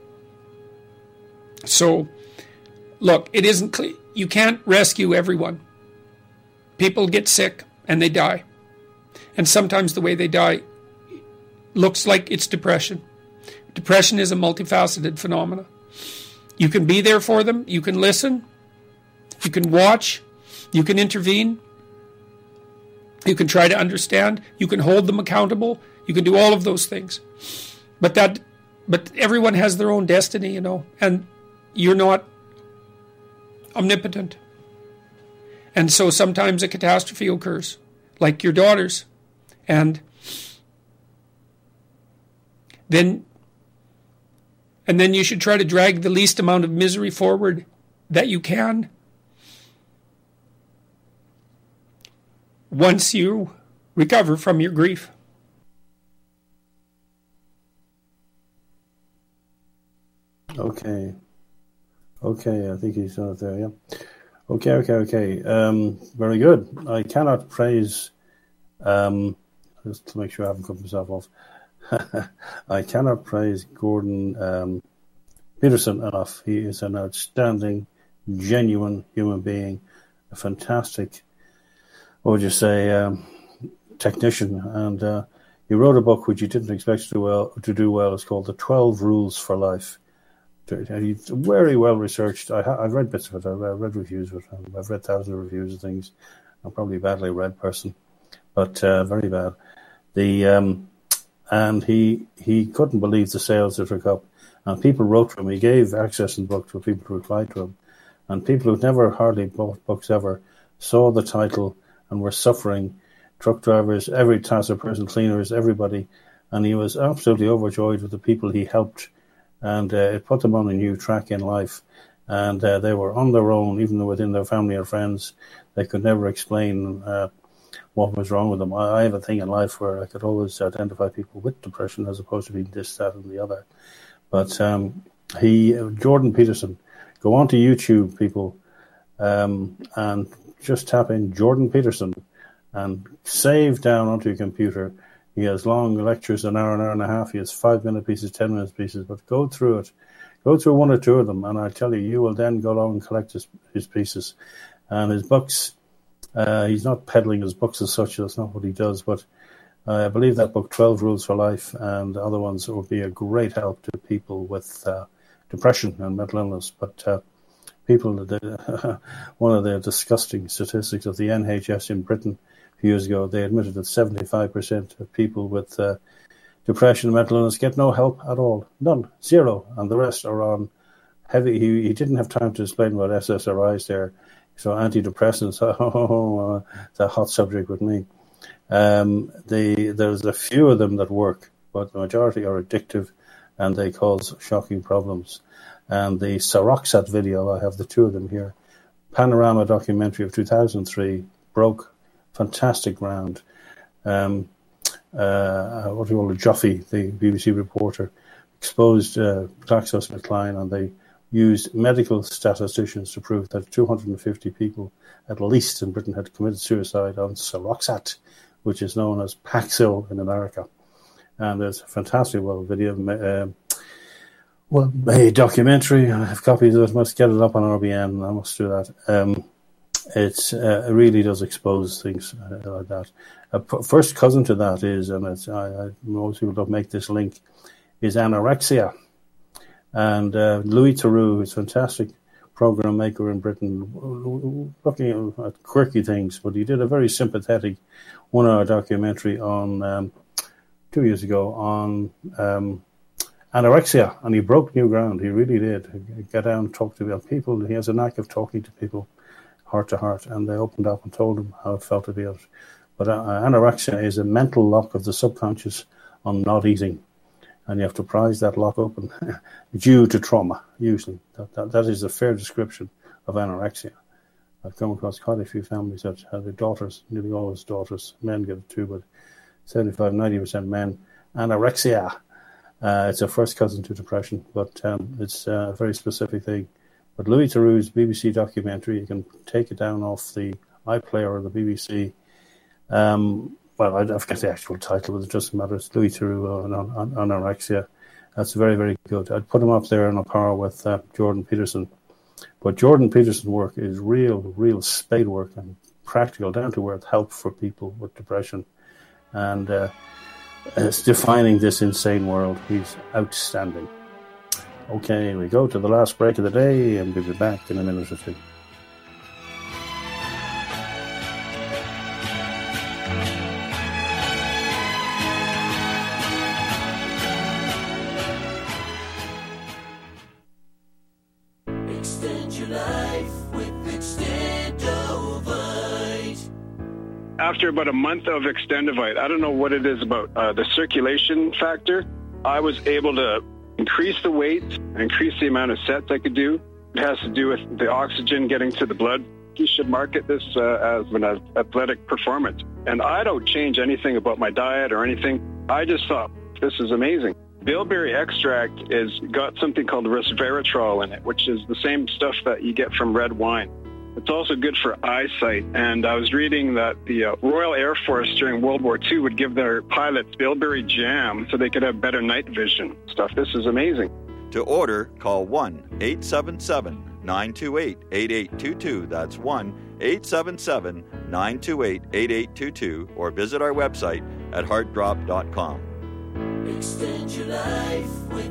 So, look, it isn't clear. You can't rescue everyone. People get sick and they die. And sometimes the way they die looks like it's depression. Depression is a multifaceted phenomenon. You can be there for them. You can listen. You can watch. You can intervene. You can try to understand. You can hold them accountable. You can do all of those things. But that, but everyone has their own destiny, you know, and you're not omnipotent. And so sometimes a catastrophe occurs, like your daughter's. And then and then you should try to drag the least amount of misery forward that you can. Once you recover from your grief. Okay. Okay, I think he's not there, yeah. Okay, okay, okay. Um, very good. I cannot praise, um, just to make sure I haven't cut myself off, I cannot praise Gordon um, Peterson enough. He is an outstanding, genuine human being, a fantastic, what would you say, um, technician. And uh, he wrote a book which he didn't expect to do well. To do well. It's called The twelve Rules for Life. It's very well researched. I ha- I've read bits of it. I've read reviews of it. I've read thousands of reviews of things. I'm probably a badly read person, but uh, very bad. The um, and he he couldn't believe the sales it took up, and people wrote to him. He gave access in the book for people to reply to him, and people who'd never hardly bought books ever saw the title and were suffering. Truck drivers, every class of person, cleaners, everybody, and he was absolutely overjoyed with the people he helped. And uh, it put them on a new track in life. And uh, they were on their own, even within their family or friends. They could never explain uh, what was wrong with them. I, I have a thing in life where I could always identify people with depression as opposed to being this, that, and the other. But um, he, Jordan Peterson, go onto YouTube, people, um, and just tap in Jordan Peterson and save down onto your computer. He has long lectures, an hour, an hour and a half. He has five-minute pieces, ten-minute pieces. But go through it. Go through one or two of them, and I tell you, you will then go along and collect his, his pieces. And his books, uh, he's not peddling his books as such. That's not what he does. But uh, I believe that book, twelve Rules for Life, and other ones will be a great help to people with uh, depression and mental illness. But uh, people, the, one of the disgusting statistics of the N H S in Britain, years ago, they admitted that seventy-five percent of people with uh, depression and mental illness get no help at all. None. Zero. And the rest are on heavy. He, he didn't have time to explain what S S R Is there. So antidepressants, oh, it's a hot subject with me. Um, the, there's a few of them that work, but the majority are addictive and they cause shocking problems. And the Seroxat video, I have the two of them here. Panorama documentary of two thousand three broke fantastic ground. Um, uh, what do you call it? Joffe, the B B C reporter, exposed uh, GlaxoSmithKline, and they used medical statisticians to prove that two hundred fifty people, at least in Britain, had committed suicide on Seroxat, which is known as Paxil in America. And there's a fantastic well video, uh, well, a documentary. I have copies of it. Must get it up on R B N. I must do that. Um, It's, uh, it really does expose things uh, like that. A p- first cousin to that is, and it's, I, I, most people don't make this link, is anorexia. And uh, Louis Theroux, who's a fantastic program maker in Britain, looking at quirky things, but he did a very sympathetic one-hour documentary on um, two years ago on um, anorexia, and he broke new ground. He really did. Get down and talk to people. He has a knack of talking to people heart to heart, and they opened up and told him how it felt to be out. But uh, anorexia is a mental lock of the subconscious on not eating. and you have to prise that lock open due to trauma, usually. That, that, that is a fair description of anorexia. I've come across quite a few families that have their daughters, nearly always daughters, men get it too, but seventy-five, ninety percent men, anorexia. Uh, it's a first cousin to depression, but um, it's a very specific thing. But Louis Theroux's B B C documentary, you can take it down off the iPlayer or the B B C. Um, well, I forget the actual title, but it doesn't matter. It's Louis Theroux on, on, on anorexia. That's very, very good. I'd put him up there on a par with uh, Jordan Peterson. But Jordan Peterson's work is real, real spade work and practical, down-to-earth help for people with depression. And uh, it's defining this insane world. He's outstanding. Okay, we go to the last break of the day, and we'll be back in a minute or two. Extend your life with Extendovite. After about a month of Extendovite, I don't know what it is about uh, the circulation factor, I was able to increase the weight, increase the amount of sets I could do. It has to do with the oxygen getting to the blood. You should market this uh, as an athletic performance. And I don't change anything about my diet or anything. I just thought, this is amazing. Bilberry extract is got something called resveratrol in it, which is the same stuff that you get from red wine. It's also good for eyesight. And I was reading that the uh, Royal Air Force during World War Two would give their pilots bilberry jam so they could have better night vision stuff. This is amazing. To order, call one eight seven seven, nine two eight, eight eight two two. That's one eight seven seven, nine two eight, eight eight two two, or visit our website at heart drop dot com. Extend your life with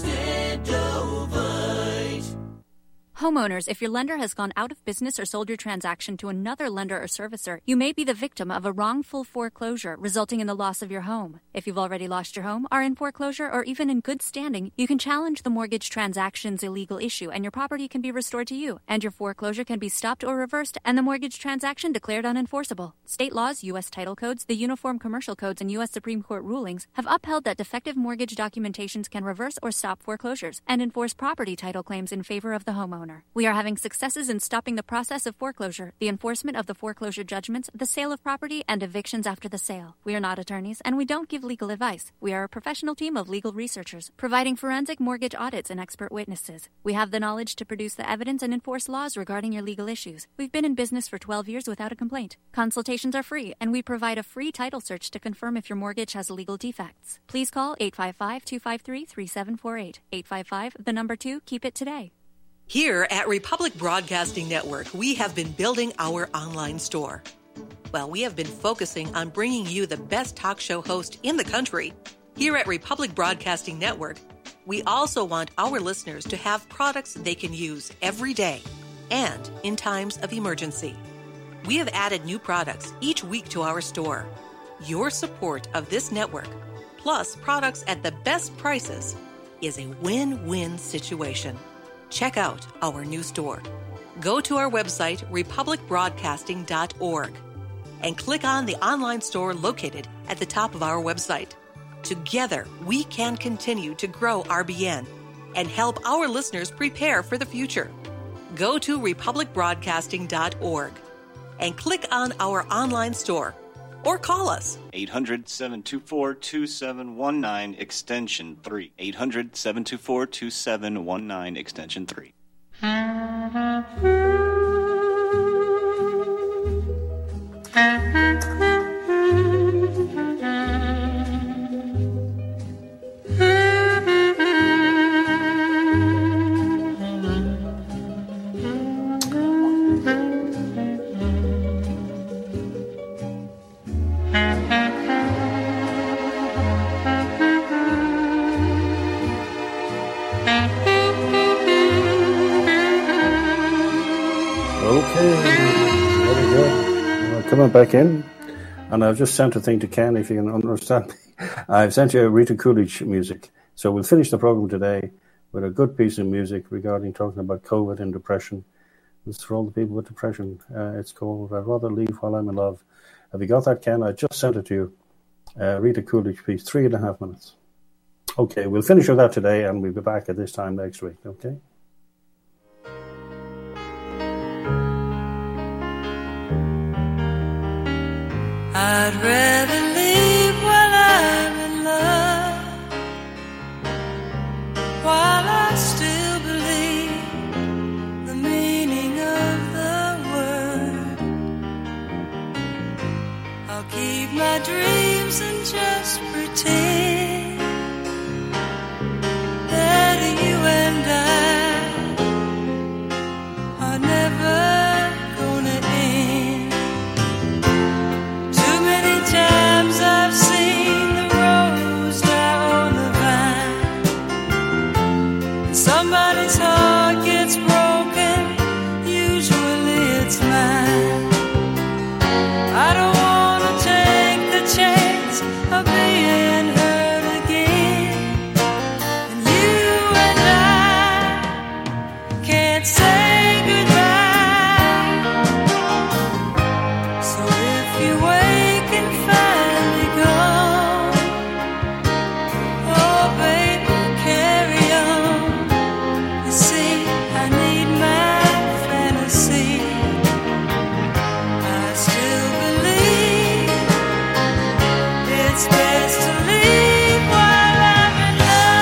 Extendovite. Homeowners, if your lender has gone out of business or sold your transaction to another lender or servicer, you may be the victim of a wrongful foreclosure resulting in the loss of your home. If you've already lost your home, are in foreclosure, or even in good standing, you can challenge the mortgage transaction's illegal issue and your property can be restored to you, and your foreclosure can be stopped or reversed and the mortgage transaction declared unenforceable. State laws, U S title codes, the Uniform Commercial Codes, and U S Supreme Court rulings have upheld that defective mortgage documentations can reverse or stop foreclosures and enforce property title claims in favor of the homeowner. We are having successes in stopping the process of foreclosure, the enforcement of the foreclosure judgments, the sale of property, and evictions after the sale. We are not attorneys, and we don't give legal advice. We are a professional team of legal researchers, providing forensic mortgage audits and expert witnesses. We have the knowledge to produce the evidence and enforce laws regarding your legal issues. We've been in business for twelve years without a complaint. Consultations are free, and we provide a free title search to confirm if your mortgage has legal defects. Please call eight five five, two five three, three seven four eight. eight five five, the number two, keep it today. Here at Republic Broadcasting Network, we have been building our online store. Well, we have been focusing on bringing you the best talk show host in the country. Here at Republic Broadcasting Network, we also want our listeners to have products they can use every day and in times of emergency. We have added new products each week to our store. Your support of this network, plus products at the best prices, is a win-win situation. Check out our new store. Go to our website, republic broadcasting dot org, and click on the online store located at the top of our website. Together, we can continue to grow R B N and help our listeners prepare for the future. Go to republic broadcasting dot org and click on our online store or call us. eight hundred, seven two four, two seven one nine, extension three. eight hundred, seven two four, two seven one nine, extension three. Coming back in, and I've just sent a thing to Ken, if you can understand me. I've sent you Rita Coolidge music. So we'll finish the program today with a good piece of music regarding talking about COVID and depression. It's for all the people with depression. Uh, it's called I'd Rather Leave While I'm in Love. Have you got that, Ken? I just sent it to you. Uh, Rita Coolidge piece, three and a half minutes. Okay, we'll finish with that today, and we'll be back at this time next week, okay? I'd rather leave while I'm in love, while I still believe the meaning of the word. I'll keep my dreams and just pretend that you and I are never gonna end. Too many times I've seen the rose die on the vine. Somebody's heart gets broken, usually it's mine. I don't wanna take the chance of being hurt again. And you and I can't say goodbye. So if you wake and find me gone, oh baby, carry on. You see, I need my fantasy. I still believe it's best to leave while I'm in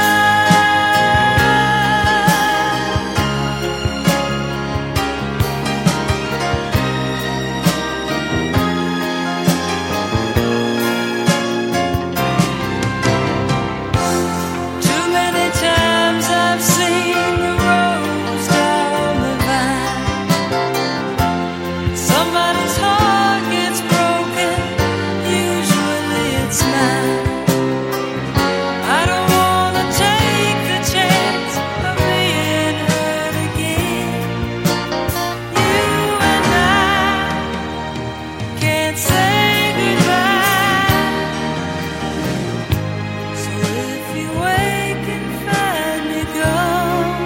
Too many times I've seen the rose die on the vine. Somebody's heart gets broken, usually it's mine. I don't wanna take the chance of being hurt again. You and I can't say goodbye. So if you wake and find me gone,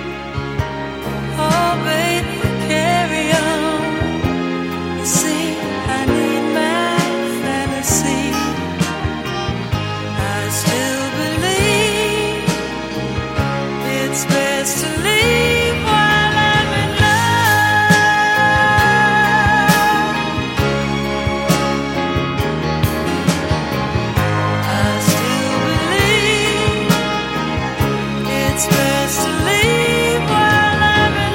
oh baby, carry on. You see, I need my fantasy. I still believe it's best to leave while I'm in love. I still believe it's best to leave while I'm in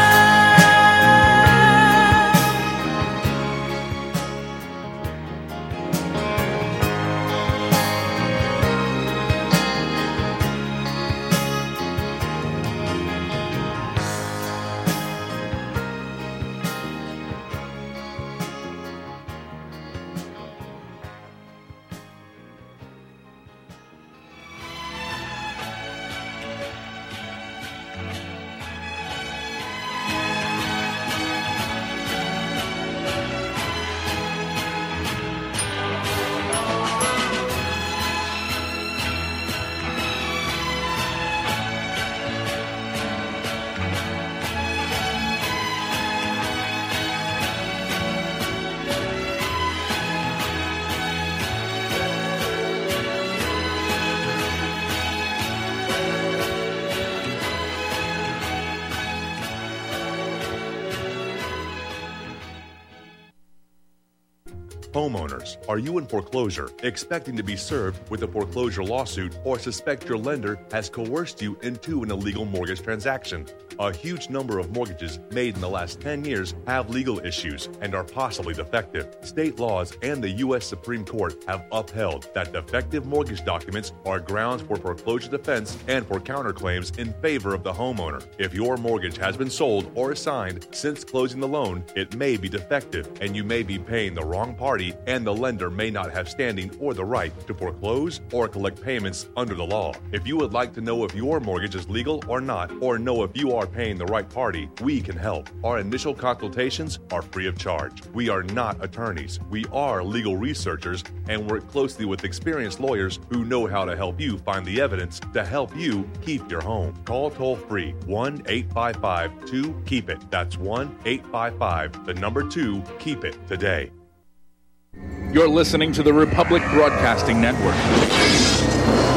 Homeowners, are you in foreclosure, expecting to be served with a foreclosure lawsuit, or suspect your lender has coerced you into an illegal mortgage transaction? A huge number of mortgages made in the last ten years have legal issues and are possibly defective. State laws and the U S Supreme Court have upheld that defective mortgage documents are grounds for foreclosure defense and for counterclaims in favor of the homeowner. If your mortgage has been sold or assigned since closing the loan, it may be defective and you may be paying the wrong party, and the lender may not have standing or the right to foreclose or collect payments under the law. If you would like to know if your mortgage is legal or not, or know if you are paying the right party, we can help. Our initial consultations are free of charge. We are not attorneys. We are legal researchers and work closely with experienced lawyers who know how to help you find the evidence to help you keep your home. Call toll free one eight five five two keep it. That's one eight five five, the number two, keep it today. You're listening to the Republic Broadcasting Network.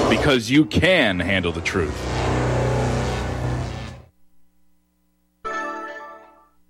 because you can handle the truth.